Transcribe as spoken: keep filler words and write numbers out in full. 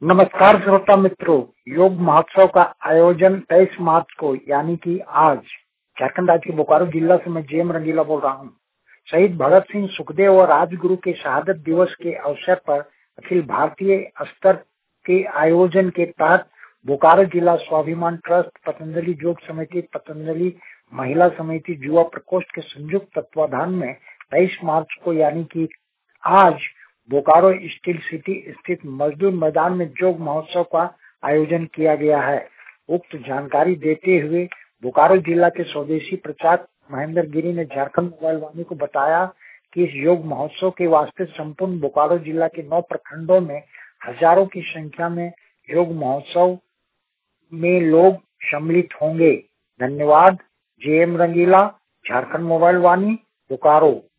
नमस्कार श्रोता मित्रों, योग महोत्सव का आयोजन तेईस मार्च को यानी कि आज झारखंड राज्य के बोकारो जिला से मैं जेएम रंगीला बोल रहा हूँ। शहीद भगत सिंह, सुखदेव और राजगुरु के शहादत दिवस के अवसर पर अखिल भारतीय स्तर के आयोजन के तहत बोकारो जिला स्वाभिमान ट्रस्ट, पतंजलि योग समिति, पतंजलि महिला समिति, युवा प्रकोष्ठ के संयुक्त तत्वाधान में तेईस मार्च को यानी कि आज बोकारो स्टील सिटी स्थित मजदूर मैदान में योग महोत्सव का आयोजन किया गया है। उक्त जानकारी देते हुए बोकारो जिला के स्वदेशी प्रचारक महेंद्र गिरी ने झारखंड मोबाइल वाणी को बताया कि इस योग महोत्सव के वास्ते संपूर्ण बोकारो जिला के नौ प्रखंडों में हजारों की संख्या में योग महोत्सव में लोग सम्मिलित होंगे। धन्यवाद। J M Rangila, Jharkhand mobile Vaani, Bokaro.